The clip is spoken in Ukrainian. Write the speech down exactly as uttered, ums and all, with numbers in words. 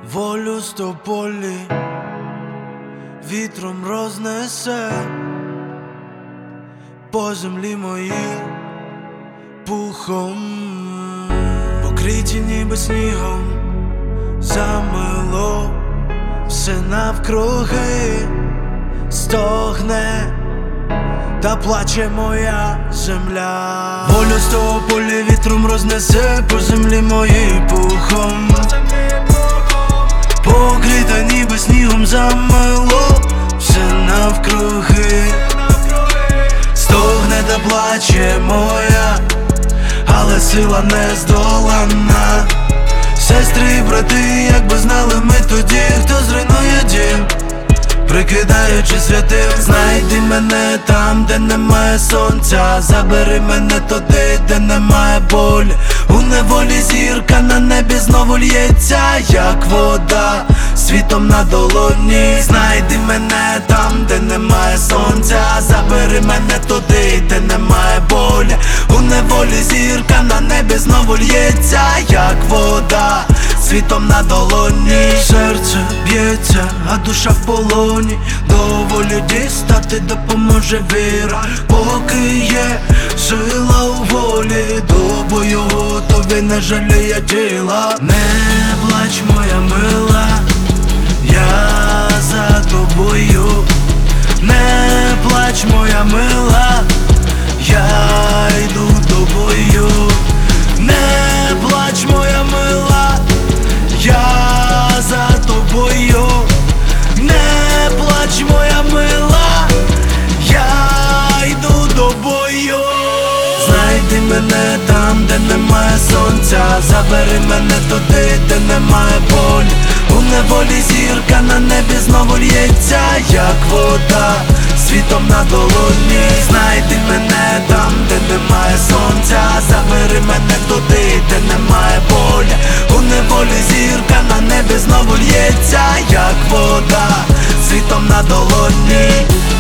волю з тополі вітром рознесе по землі моїй пухом, покриті ніби снігом, замило все навкруги, стогне та плаче моя земля. Волю з тополі вітром рознесе по землі моїй пухом, покрита ніби снігом, замило все навкруги, стогне та плаче моя, але сила не здолана. Сестри і брати, якби знали ми тоді, хто зруйнує дім, прикидаючи святим. Знайди мене там, де немає сонця, забери мене туди, де немає болі. У неволі зірка на небі знову лється, як вода світом на долоні. Знайди мене там, де немає сонця, забери мене туди, де немає болі. У неволі зірка на небі знову лється, як вода світом на долоні. Серце б'ється, а душа в полоні, до волі дістати допоможе віра. Поки є сила у волі, до бою готові, не жаліє тіла. Не плач, моя мила, я за тобою. Не плач, моя мила, я йду тобою. Не плач, моя мила, я за тобою. Не плач, моя мила, я йду тобою. Знайди мене там, де немає сонця, забери мене туди, де немає болі. У неволі зірка на небі знову лється, як вода світом на долоні. Знайди мене там, де немає сонця, забери мене туди, де немає болі. У неволі зірка на небі знову лється, як вода світом на долоні.